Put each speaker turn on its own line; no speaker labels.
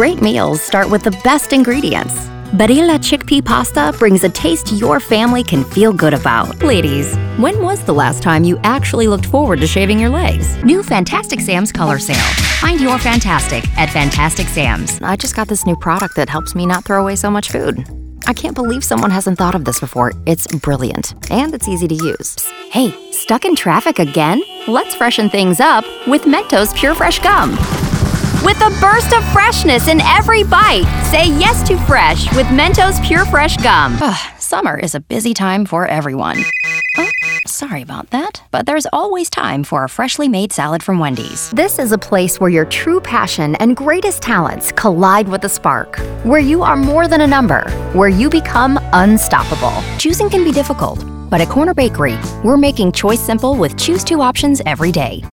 Great meals start with the best ingredients. Barilla chickpea pasta brings a taste your family can feel good about. Ladies, when was the last time you actually looked forward to shaving your legs? New Fantastic Sam's Color Sale. Find your fantastic at Fantastic Sam's. I just got this new product that helps me not throw away so much food. I can't believe someone hasn't thought of this before. It's brilliant, and it's easy to use. Hey, stuck in traffic again? Let's freshen things up with Mentos Pure Fresh Gum. With a burst of freshness in every bite, say yes to fresh with Mentos Pure Fresh Gum. Summer is a busy time for everyone. Oh, sorry about that, but there's always time for a freshly made salad from Wendy's. This is a place where your true passion and greatest talents collide with a spark, where you are more than a number, where you become unstoppable. Choosing can be difficult, but at Corner Bakery, we're making choice simple with choose two options every day.